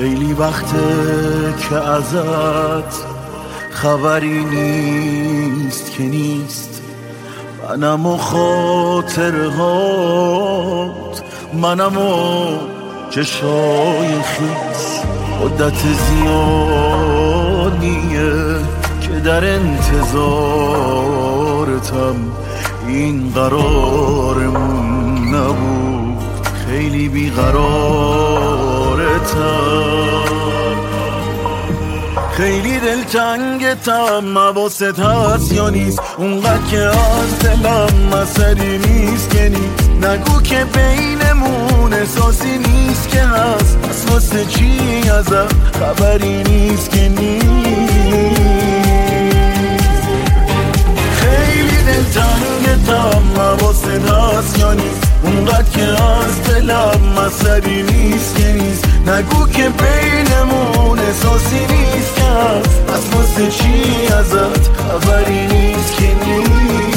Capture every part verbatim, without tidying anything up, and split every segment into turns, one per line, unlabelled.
خیلی وقته که ازت خبری نیست که نیست، منم و خاطرهات، منم و چشای خیس. مدت زیادیه که در انتظارتم، این قرارمون نبود، خیلی بیقرارتم، خیلی دلتنگتم. حواست هست یا نیست اونقدر که از دلم اثری نیست که نیست؟ نگو که بینمون احساسی نیست که هست، پس واسه چی ازت خبری نیست که نیست؟ خیلی دلتنگتم. حواست هست یا نیست اونقدر که از دلم اثری نیست که نیست؟ نگو که بینمون احساسی نیست که هست، پس واسه چی ازت خبری نیست که نیست؟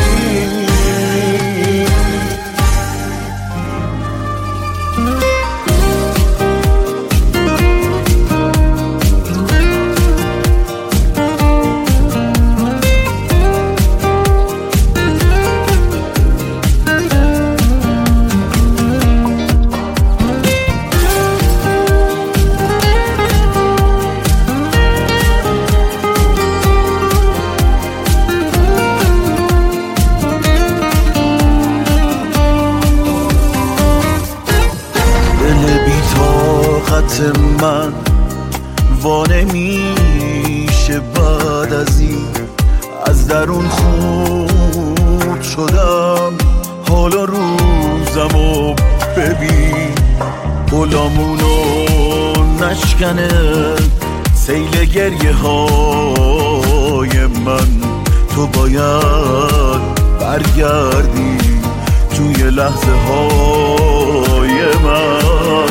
من وانه میشه بعد از این، از درون خورد شدم، حالا روزمو ببین، غلامونو نشکنه سیل گریه های من. تو باید برگردی توی لحظه های من.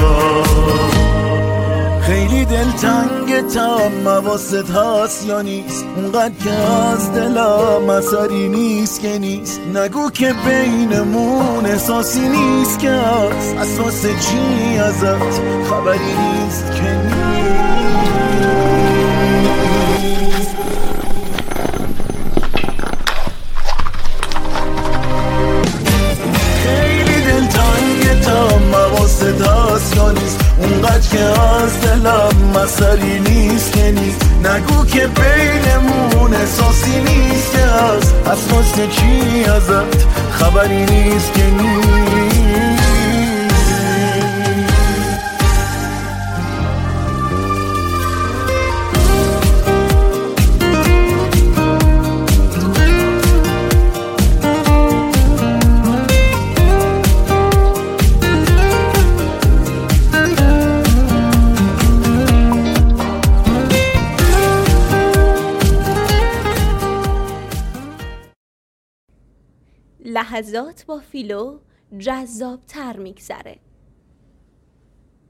خیلی دلتنگتم. حواست هست یا نیست اونقدر که از دلم اثری نیست که نیست؟ نگو که بینمون احساسی نیست که هست، اساس چی ازت خبری نیست که نیست؟ خیلی دلتنگتم. حواست هست یا نیست اونقدر که از دلم اثری نیست که نیست؟ نگو که بینمون احساسی نیست که هست، اساس چی ازت خبری نیست که نیست؟
لحظات با فیلو جذاب تر میگذره.